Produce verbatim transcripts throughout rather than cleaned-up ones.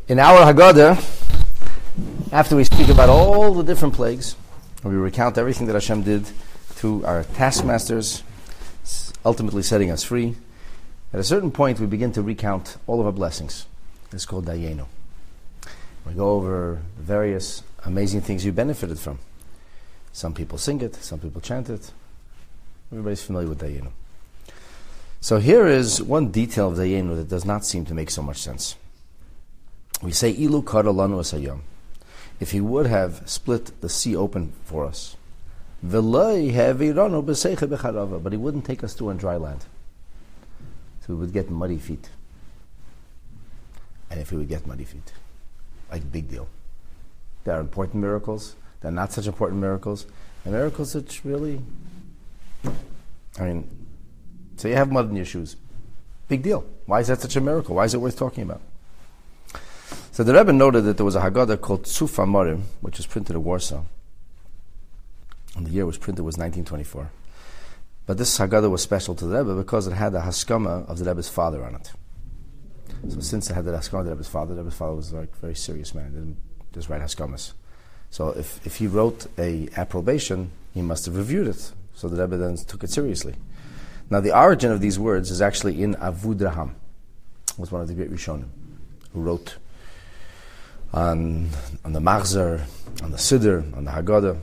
In our Haggadah, after we speak about all the different plagues, and we recount everything that Hashem did through our taskmasters, ultimately setting us free, at a certain point we begin to recount all of our blessings. It's called Dayenu. We go over various amazing things you benefited from. Some people sing it, some people chant it. Everybody's familiar with Dayenu. So here is one detail of Dayenu that does not seem to make so much sense. We say, Ilu kara lanu asayom. If he would have split the sea open for us, V'loi he'aviranu b'seicha b'charava, but he wouldn't take us through on dry land. So we would get muddy feet. And if we would get muddy feet, like big deal. There are important miracles, there are not such important miracles, and miracles that really, I mean, so you have mud in your shoes. Big deal. Why is that such a miracle? Why is it worth talking about? So the Rebbe noted that there was a Haggadah called Tzuf Amorim, which was printed in Warsaw. And the year it was printed was nineteen twenty-four. But this Haggadah was special to the Rebbe because it had the Haskama of the Rebbe's father on it. So since it had the Haskama of the Rebbe's father, the Rebbe's father was like a very serious man. He didn't just write Haskamas. So if, if he wrote a approbation, he must have reviewed it. So the Rebbe then took it seriously. Now the origin of these words is actually in Avudraham, was one of the great Rishonim, who wrote on, on the Machzor, on the Siddur, on the Haggadah.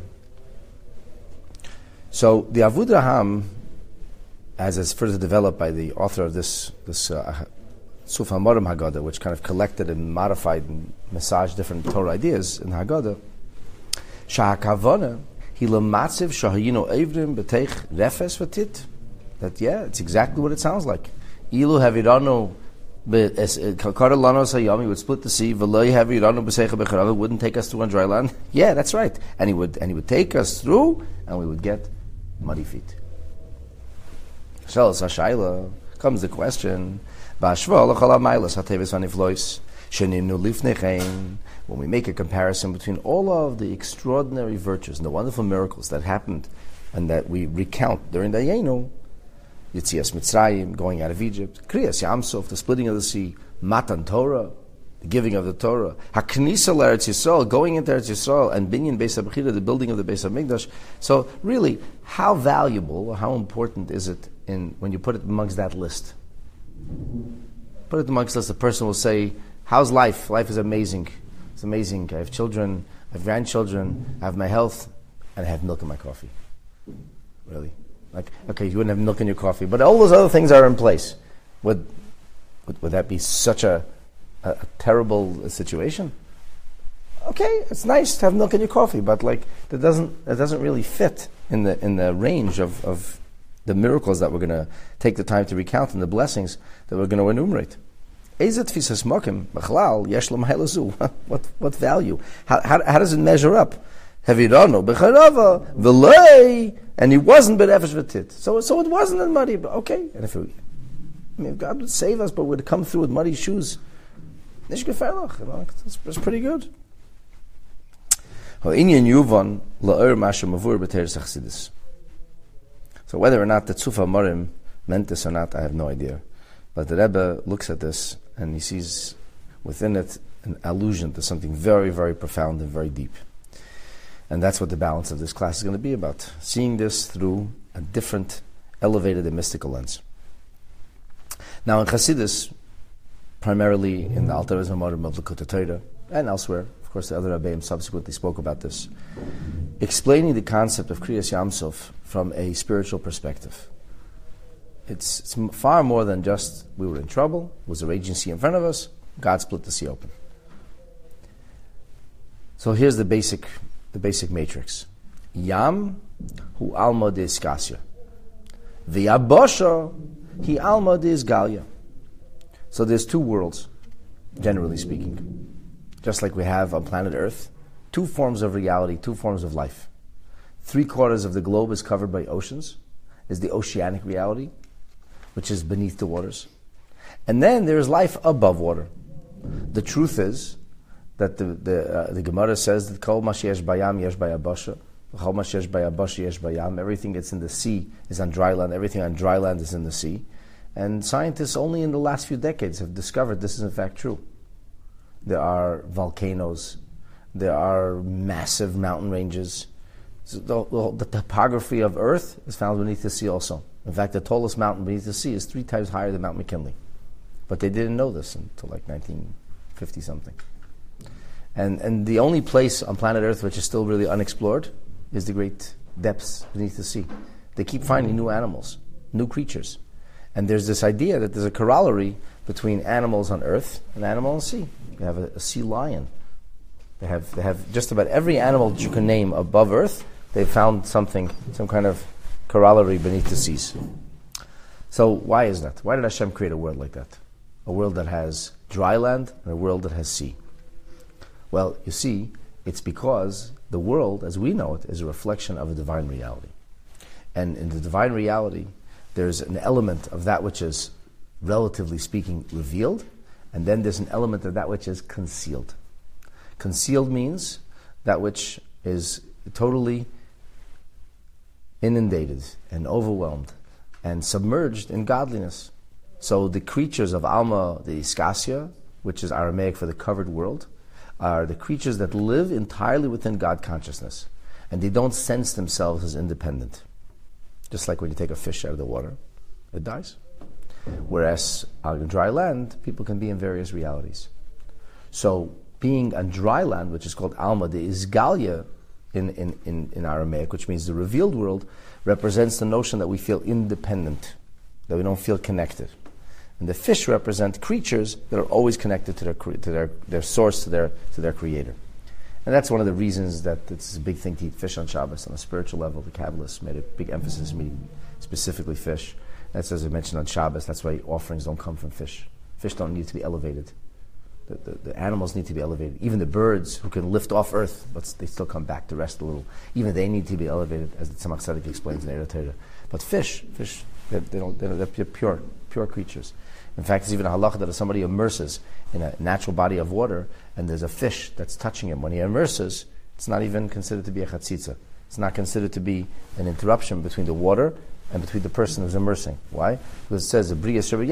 So the Avudraham, as is further developed by the author of this this uh, Tzuf Amorim Haggadah, which kind of collected and modified and massaged different Torah ideas in Haggadah, Shahakavana, Hilamatziv Shahayino Evrim B'teich Refes V'tit. That yeah, it's exactly what it sounds like. Ilu Havirano Kara Lano Sayami would split the sea. V'loi Havirano B'seicha B'charav wouldn't take us through on dry land. Yeah, that's right. And he would and he would take us through, and we would get muddy feet. Shal Sashayla comes the question. When we make a comparison between all of the extraordinary virtues and the wonderful miracles that happened and that we recount during the Dayenu, Yitzias Mitzrayim, going out of Egypt, Kriyas Yamsuf, the splitting of the sea, Matan Torah, the giving of the Torah, Haknisa L'Eretz Yisrael, going into Eretz Yisrael, and Binyan Beis HaBechira, the building of the Beis HaMikdash. So really, how valuable or how important is it in when you put it amongst that list? Put it amongst us, the person will say, how's life? Life is amazing. It's amazing. I have children, I have grandchildren, I have my health, and I have milk in my coffee. Really? Like, okay, you wouldn't have milk in your coffee, but all those other things are in place. Would would, would that be such a, a, a terrible situation? Okay, it's nice to have milk in your coffee, but like that doesn't that doesn't really fit in the in the range of, of the miracles that we're going to take the time to recount and the blessings that we're going to enumerate. What what value? How, how, how does it measure up? And he wasn't berefesh v'tit. So so it wasn't in muddy, but okay. And if, it, I mean, if God would save us, but would come through with muddy shoes, it's, it's pretty good. So whether or not the Tzuf Amorim meant this or not, I have no idea. But the Rebbe looks at this and he sees within it an allusion to something very, very profound and very deep. And that's what the balance of this class is going to be about. Seeing this through a different, elevated and mystical lens. Now in Chassidus, primarily in the Alter Rebbe's Amorim of Likutei Torah, and elsewhere, of course the other Rebbeim subsequently spoke about this, explaining the concept of Kriyas Yamsuf from a spiritual perspective. It's, it's far more than just we were in trouble, there was a raging sea in front of us, God split the sea open. So here's the basic the basic matrix. Yam hu alma de iskasya. V'yabosha hi alma de isgalya. So there's two worlds, generally speaking. Just like we have on planet Earth, two forms of reality, two forms of life. Three quarters of the globe is covered by oceans, is the oceanic reality, which is beneath the waters. And then there is life above water. The truth is that the the, uh, the Gemara says that Kol ma sheyesh bayam yesh bayabasha, Kol ma sheyesh bayabasha yesh bayam. Everything that's in the sea is on dry land. Everything on dry land is in the sea. And scientists only in the last few decades have discovered this is in fact true. there are volcanoes, there are massive mountain ranges. So the, the, the topography of Earth is found beneath the sea also. In fact, the tallest mountain beneath the sea is three times higher than Mount McKinley. But they didn't know this until like nineteen fifty something. And and the only place on planet Earth which is still really unexplored is the great depths beneath the sea. They keep finding new animals, new creatures. And there's this idea that there's a corollary between animals on Earth and animals on sea. You have a, a sea lion. They have they have just about every animal that you can name above Earth. They've found something, some kind of corollary beneath the seas. So why is that? Why did Hashem create a world like that? A world that has dry land and a world that has sea. Well, you see, it's because the world, as we know it, is a reflection of a divine reality. And in the divine reality, there's an element of that which is, relatively speaking, revealed, and then there's an element of that which is concealed. Concealed means that which is totally inundated and overwhelmed and submerged in godliness. So the creatures of Alma, the Iskasia, which is Aramaic for the covered world, are the creatures that live entirely within God consciousness. And they don't sense themselves as independent. Just like when you take a fish out of the water, it dies. Whereas on dry land, people can be in various realities. So being on dry land, which is called Alma, the Isgalia in, in, in, in Aramaic, which means the revealed world, represents the notion that we feel independent, that we don't feel connected. And the fish represent creatures that are always connected to their to their, their source, to their to their creator. And that's one of the reasons that it's a big thing to eat fish on Shabbos. On a spiritual level, the Kabbalists made a big emphasis on eating specifically fish. That's, as I mentioned, on Shabbos. That's why offerings don't come from fish. Fish don't need to be elevated. The, the, the animals need to be elevated. Even the birds who can lift off earth, but they still come back to rest a little. Even they need to be elevated, as the Tzemach Tzedek explains in Eretz Torah. But fish, fish, they, they don't, they're, they're pure, pure creatures. In fact, there's even a halacha that if somebody immerses in a natural body of water and there's a fish that's touching him, when he immerses, it's not even considered to be a chatzitza. It's not considered to be an interruption between the water and between the person who's immersing. Why? Because it says, as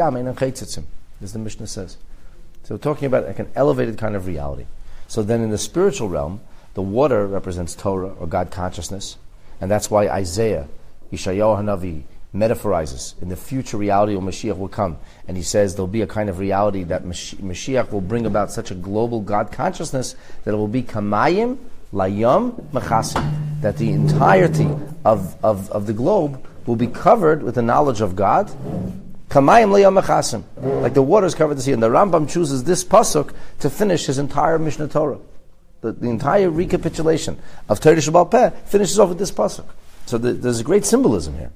the Mishnah says. So we're talking about like an elevated kind of reality. So then in the spiritual realm, the water represents Torah or God consciousness, and that's why Isaiah, Yeshayahu Hanavi, metaphorizes in the future reality when Mashiach will come, and he says there'll be a kind of reality that Mashiach will bring about such a global God consciousness that it will be kamayim layam mechasim, that the entirety of, of, of the globe will be covered with the knowledge of God, kamayim layam mechasim, like the waters covered the sea. And the Rambam chooses this pasuk to finish his entire Mishnah Torah. The, the entire recapitulation of Torah Sheba'al Peh finishes off with this pasuk. So the, there's a great symbolism here.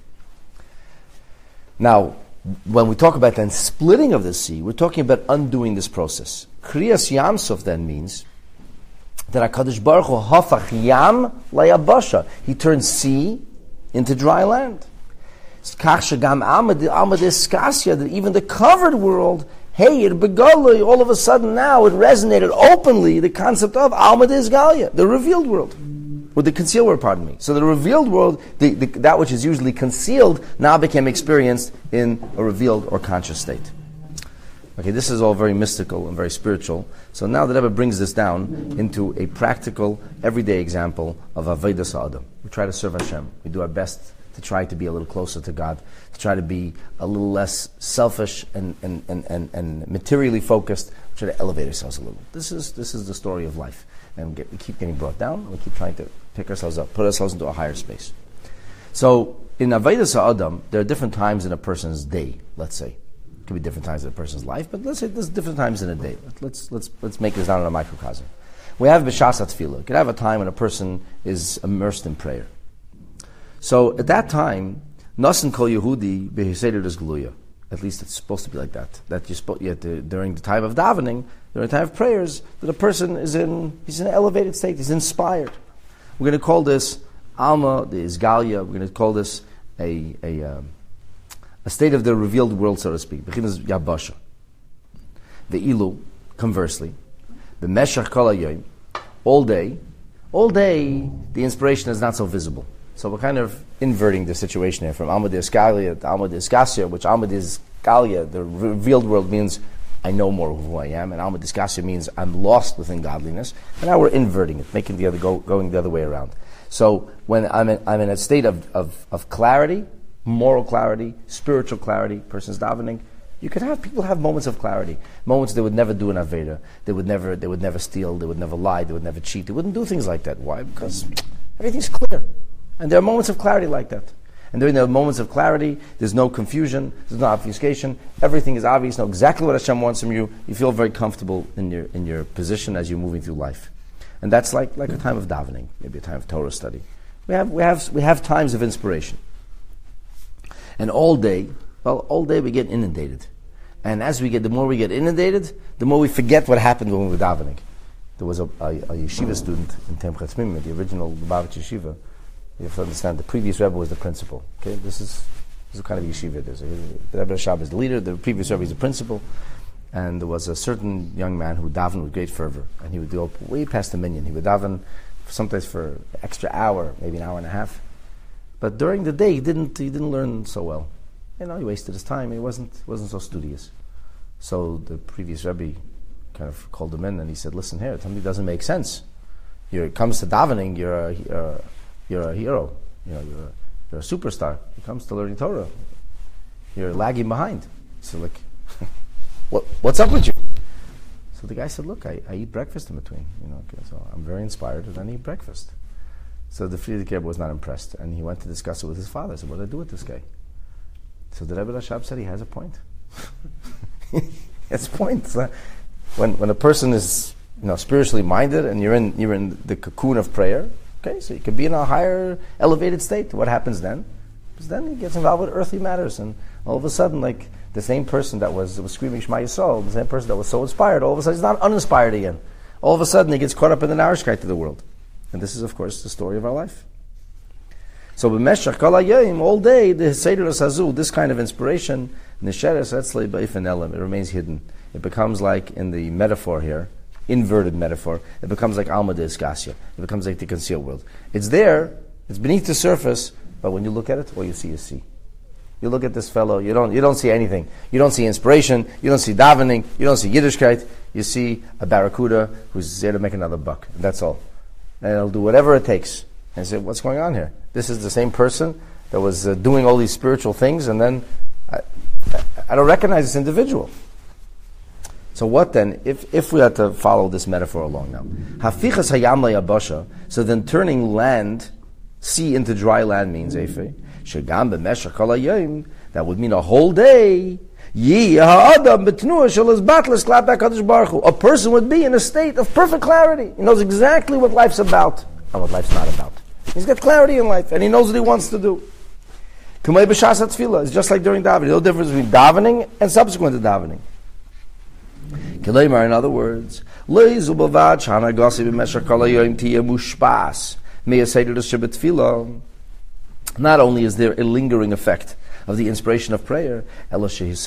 Now, when we talk about then splitting of the sea, we're talking about undoing this process. Kriyas Yamsuf then means that HaKadosh Baruch Hu hafach yam layabasha. He turned sea into dry land. Kach shegam amad amad iskasia, that even the covered world, hey, it begaloi, all of a sudden now it resonated openly, the concept of Alma Isgalia, the revealed world. Or the concealed world, pardon me. So the revealed world, the, the, that which is usually concealed, now became experienced in a revealed or conscious state. Okay, this is all very mystical and very spiritual. So now the Rebbe brings this down into a practical, everyday example of Avodas Ha'adam. We try to serve Hashem. We do our best to try to be a little closer to God, to try to be a little less selfish and, and, and, and, and materially focused, we try to elevate ourselves a little. This is this is the story of life. And we, get, we keep getting brought down, and we keep trying to pick ourselves up, put ourselves into a higher space. So, in Avodas Ha'adam, there are different times in a person's day, let's say. It could be different times in a person's life, but let's say there's different times in a day. Let's let's let's make this down in a microcosm. We have B'shas HaTfilah. You could have a time when a person is immersed in prayer. So, at that time, Nasan Kol Yehudi B'Hiseder Des Geluya. At least it's supposed to be like that. That you're supposed, yet the, during the time of davening, during the time of prayers, that a person is in he's in an elevated state. He's inspired. We're going to call this Alma, the Isgalia. We're going to call this a a, um, a state of the revealed world, so to speak. Bechinas Yabasha. The Ilu, conversely, the Meshach Kol Hayoim, all day, all day, the inspiration is not so visible. So we're kind of inverting the situation here from Alma de Isgalia to Alma de Iskasia, which Alma de Isgalia, the revealed world, means I know more of who I am, and Alma Discassia means I'm lost within godliness, and now we're inverting it, making the other go, going the other way around. So when I'm in, I'm in a state of, of, of clarity, moral clarity, spiritual clarity, person's davening, you can have people have moments of clarity, moments they would never do an Aveda, they would never they would never steal, they would never lie, they would never cheat, they wouldn't do things like that. Why? Because everything's clear. And there are moments of clarity like that. And during the moments of clarity, there's no confusion, there's no obfuscation, everything is obvious, you know exactly what Hashem wants from you, you feel very comfortable in your in your position as you're moving through life. And that's like, like a time of davening, maybe a time of Torah study. We have we have we have times of inspiration. And all day, well, all day we get inundated. And as we get, the more we get inundated, the more we forget what happened when we were davening. There was a, a, a yeshiva student in Temchat Mimim, the original Lubavitch yeshiva. You have to understand, the previous Rebbe was the principal. Okay, this is this is the kind of yeshiva it is. The Rebbe Rashab is the leader, the previous Rebbe is the principal. And there was a certain young man who davened with great fervor. And he would go way past the minyan. He would daven sometimes for an extra hour, maybe an hour and a half. But during the day, he didn't he didn't learn so well. You know, he wasted his time. He wasn't wasn't so studious. So the previous Rebbe kind of called him in and he said, "Listen here, something doesn't make sense. You're, it comes to davening, you're a, you're a, you're a hero. You know, you're a, you're a superstar. It comes to learning Torah, you're lagging behind." So like, what what's up with you? So the guy said, "Look, I, I eat breakfast in between. You know, okay, so I'm very inspired, and then I eat breakfast." So the Frierdiker Rebbe was not impressed, and he went to discuss it with his father. He said, "What do I do with this guy?" So the Rebbe Rashab said, "He has a point. He has a point. So when when a person is, you know, spiritually minded, and you're in you're in the cocoon of prayer, okay, so you could be in a higher, elevated state. What happens then? Because then he gets involved with earthly matters, and all of a sudden, like the same person that was was screaming Shema Yisrael, the same person that was so inspired, all of a sudden he's not uninspired again. All of a sudden he gets caught up in the narishkeit of the world." And this is, of course, the story of our life. So, b'meshach kol hayom, all day, the Seidos Hazu, this kind of inspiration, nisheres etzlei b'ifin elam, it remains hidden. It becomes like, in the metaphor here, inverted metaphor, it becomes like Alma Discassia. It becomes like the concealed world. It's there, it's beneath the surface, but when you look at it, all you see is sea. You look at this fellow, you don't you don't see anything. You don't see inspiration, you don't see davening, you don't see Yiddishkeit, you see a barracuda who's there to make another buck. That's all. And he'll do whatever it takes. And I say, what's going on here? This is the same person that was uh, doing all these spiritual things, and then I, I don't recognize this individual. So what then, if if we had to follow this metaphor along now? Hafichas hayam le'yabasha, so then turning land, sea into dry land means, Efe, shegam b'meshach kol hayom, that would mean a whole day, a person would be in a state of perfect clarity. He knows exactly what life's about and what life's not about. He's got clarity in life, and he knows what he wants to do. It's just like during davening. No difference between davening and subsequent to davening. In other words, not only is there a lingering effect of the inspiration of prayer, it's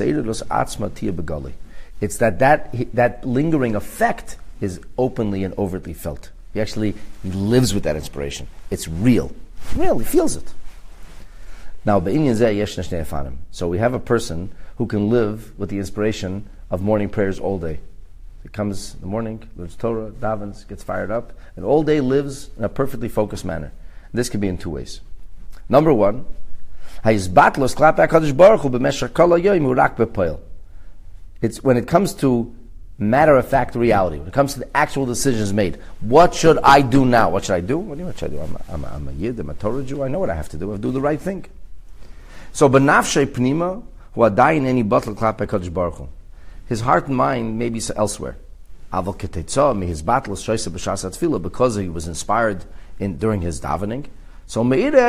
that that, that lingering effect is openly and overtly felt. He actually he lives with that inspiration. It's real. Real, he feels it. Now, so we have a person who can live with the inspiration of morning prayers all day. He comes in the morning, learns Torah, davens, gets fired up, and all day lives in a perfectly focused manner. This can be in two ways. Number one, it's when it comes to matter-of-fact reality, when it comes to the actual decisions made. What should I do now? What should I do? What do you what should I do? I'm a, I'm a, I'm a Yid, I'm a Torah Jew. I know what I have to do. I have to do the right thing. So, b'nafshei pnima, hu adayin eni batel klapei Kadosh Baruch Hu. His heart and mind may be elsewhere. Aval ketetzah mi his battle shoyse b'shas hatfilah, because he was inspired in during his davening. So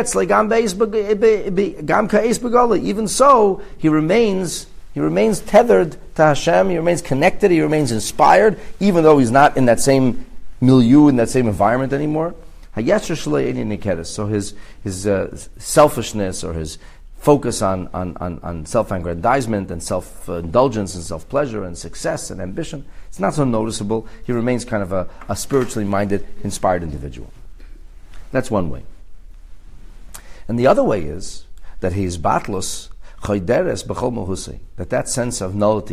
even so, he remains he remains tethered to Hashem. He remains connected. He remains inspired, even though he's not in that same milieu, in that same environment anymore. So his his uh, selfishness or his focus on on, on, on self-aggrandizement and self-indulgence and self-pleasure and success and ambition, it's not so noticeable. He remains kind of a, a spiritually minded, inspired individual. That's one way. And the other way is that he is batlus chayderes b'chol mahusei, that that sense of nullity,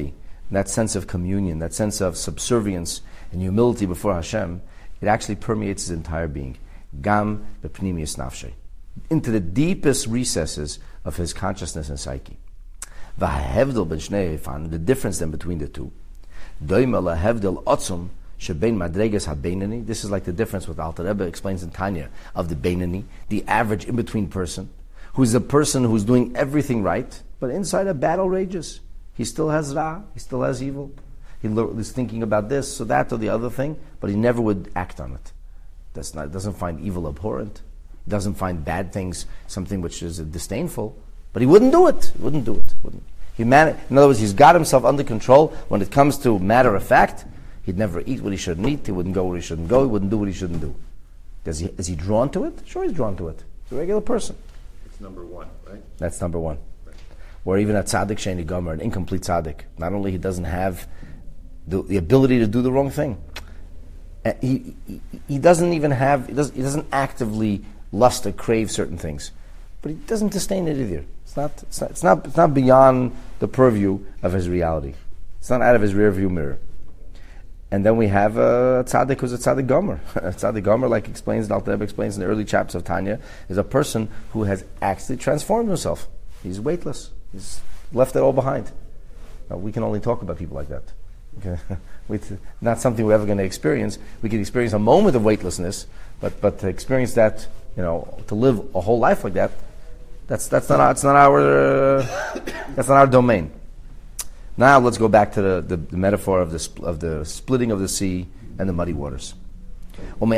that sense of communion, that sense of subservience and humility before Hashem, it actually permeates his entire being. Gam b'pnimius nafshe, into the deepest recesses of his consciousness and psyche. V'hahevdel ben shnei eifan, the difference then between the two. Doima lahevdel otzum shebein madregas habeinani. This is like the difference what Alter Rebbe explains in Tanya of the beinani, the average in-between person, who's a person who's doing everything right, but inside a battle rages. He still has ra, he still has evil. He is thinking about this or that or the other thing, but he never would act on it. That's not, doesn't find evil abhorrent. He doesn't find bad things something which is disdainful, but he wouldn't do it. He wouldn't do it. Wouldn't. He man- In other words, he's got himself under control. When it comes to matter of fact, he'd never eat what he shouldn't eat. He wouldn't go where he shouldn't go. He wouldn't do what he shouldn't do. Does he? Is he drawn to it? Sure, he's drawn to it. He's a regular person. It's number one, right? That's number one. Right. Or even a tzaddik sheni gomer, an incomplete tzaddik. Not only he doesn't have the, the ability to do the wrong thing, he, he he doesn't even have he doesn't, he doesn't actively lust or crave certain things, but he doesn't disdain it either. It's not it's not it's not, it's not beyond the purview of his reality. It's not out of his rear view mirror. And then we have a tzaddik who's a tzaddik gomer. A tzaddik gomer, like explains, Alter Rebbe explains in the early chapters of Tanya, is a person who has actually transformed himself. He's weightless. He's left it all behind. Now, we can only talk about people like that. Okay? It's not something we're ever going to experience. We can experience a moment of weightlessness, but but to experience that, you know, to live a whole life like that, that's that's not our, it's not our uh, that's not our domain. Now let's go back to the, the, the metaphor of the sp- of the splitting of the sea and the muddy waters. So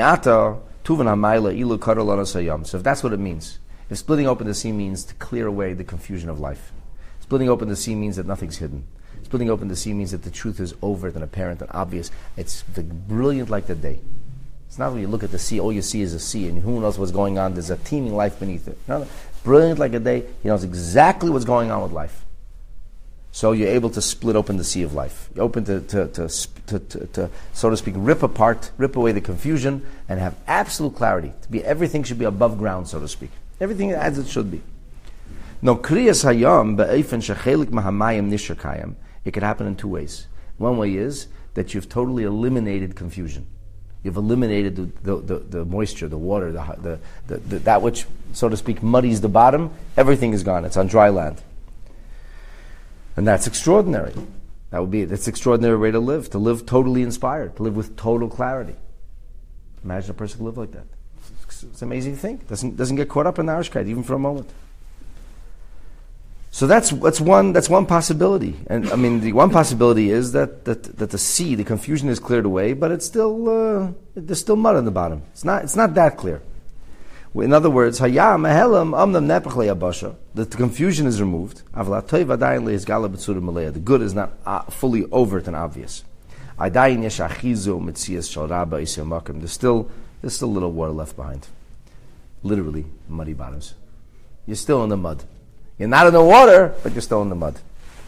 if that's what it means, if splitting open the sea means to clear away the confusion of life, splitting open the sea means that nothing's hidden. Splitting open the sea means that the truth is overt and apparent and obvious. It's the, brilliant like the day. It's not when you look at the sea, all you see is a sea, and who knows what's going on. There's a teeming life beneath it. No, no. Brilliant like a day. He knows exactly what's going on with life. So you're able to split open the sea of life. You're open to, to, to, to, to, to, so to speak, rip apart, rip away the confusion, and have absolute clarity. To be everything should be above ground, so to speak. Everything as it should be. No, kriyas hayam be'efen shechelik mahamayim nishakayim. It could happen in two ways. One way is that you've totally eliminated confusion. You've eliminated the, the, the, the moisture, the water, the, the, the, the, that which, so to speak, muddies the bottom. Everything is gone. It's on dry land. And that's extraordinary. That would be, that's an extraordinary way to live, to live totally inspired, to live with total clarity. Imagine a person could live like that. It's, it's an amazing thing. Doesn't doesn't get caught up in the Arishkeit, even for a moment. So that's that's one that's one possibility. And I mean, the one possibility is that that, that the sea, the confusion is cleared away, but it's still uh, there's still mud on the bottom. It's not it's not that clear. In other words, the confusion is removed. The good is not uh, fully overt and obvious. There's still there's still a little water left behind. Literally, muddy bottoms. You're still in the mud. You're not in the water, but you're still in the mud.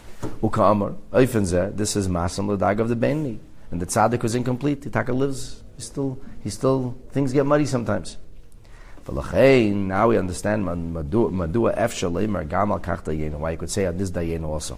This is Masam Ladag of the Benni. And the tzaddik was incomplete. The taka lives. He still, he still, things get muddy sometimes. Now we understand why you could say on this dayenu also.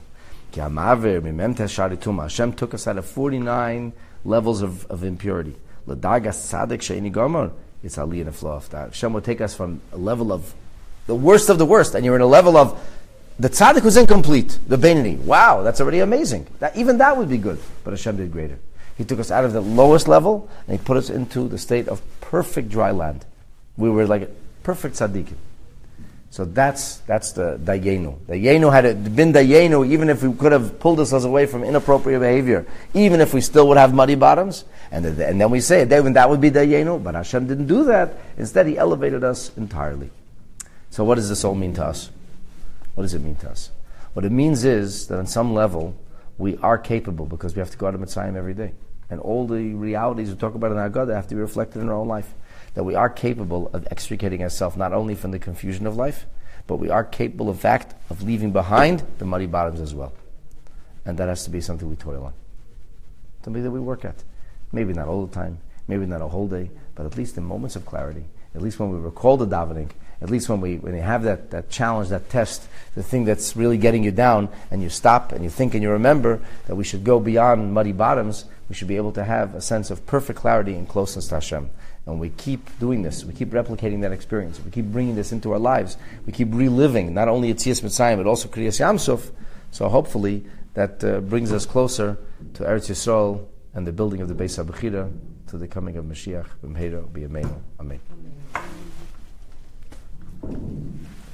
Hashem took us out of forty-nine levels of, of impurity. It's aliyah and a flow of that. Hashem will take us from a level of the worst of the worst, and you're in a level of the tzaddik was incomplete, the Beinani. Wow, that's already amazing. That, even that would be good, but Hashem did greater. He took us out of the lowest level and He put us into the state of perfect dry land. We were like perfect tzaddikim. So that's that's the dayenu. Dayenu had it been dayenu, even if we could have pulled ourselves away from inappropriate behavior, even if we still would have muddy bottoms, and, the, and then we say then that would be dayenu, but Hashem didn't do that. Instead, He elevated us entirely. So what does this all mean to us? What does it mean to us? What it means is that on some level, we are capable, because we have to go out of Mitzrayim every day. And all the realities we talk about in our God have to be reflected in our own life. That we are capable of extricating ourselves not only from the confusion of life, but we are capable, in fact, of leaving behind the muddy bottoms as well. And that has to be something we toil on. Something that we work at. Maybe not all the time, maybe not a whole day, but at least in moments of clarity, at least when we recall the davening, at least when we when you have that, that challenge, that test, the thing that's really getting you down, and you stop and you think and you remember that we should go beyond muddy bottoms, we should be able to have a sense of perfect clarity and closeness to Hashem. And we keep doing this, we keep replicating that experience, we keep bringing this into our lives, we keep reliving not only Yetzias Mitzrayim but also Kriyas Yamsuf. So hopefully that uh, brings us closer to Eretz Yisrael and the building of the Beis HaBechira, to the coming of Mashiach. B'mheira b'yameinu. Amen.